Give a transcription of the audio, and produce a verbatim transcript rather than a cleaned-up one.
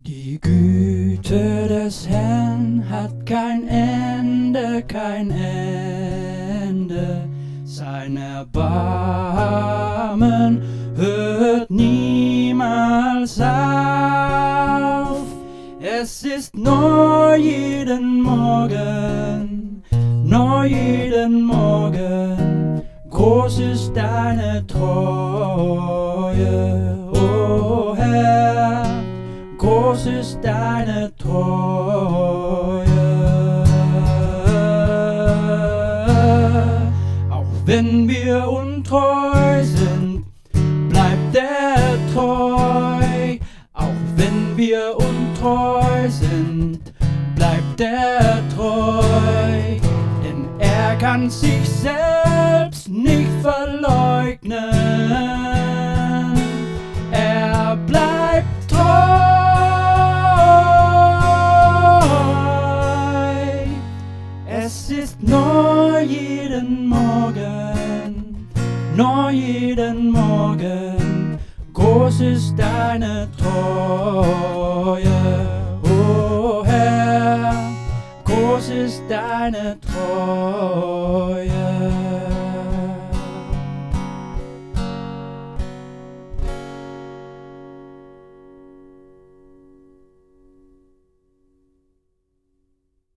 Die Güte des Herrn hat kein Ende, kein Ende. Sein Erbarmen hört niemals auf. Es ist neu jeden Morgen, neu jeden Morgen. Groß ist deine Treue, o Herr. Groß ist deine Treue. Auch wenn wir untreu sind, bleibt er treu. Auch wenn wir untreu sind, bleibt er treu. Denn er kann sich selbst nicht verleugnen. Er bleibt treu. Es ist neu jeden Morgen, neu jeden Morgen. Groß ist deine Treue, o Herr. Groß ist deine Treue.